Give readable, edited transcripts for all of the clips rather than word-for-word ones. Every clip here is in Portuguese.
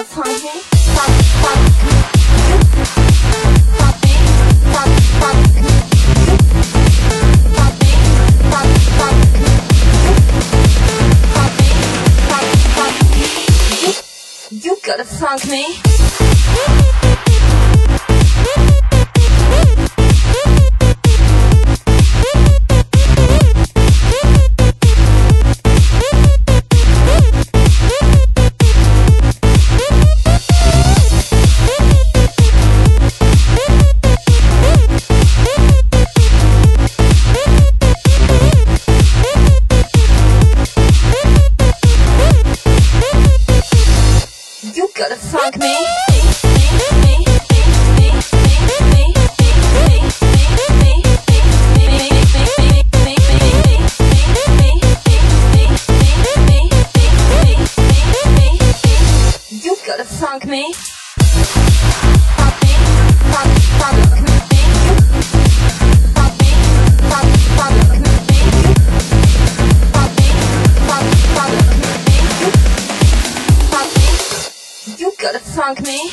funk me, funk me, funk me, funk me, funk me, funk me, funk me. You gotta funk me. Gotta funk me. You gotta funk me. You gotta funk me.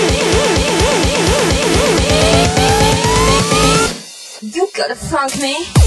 You gotta funk me.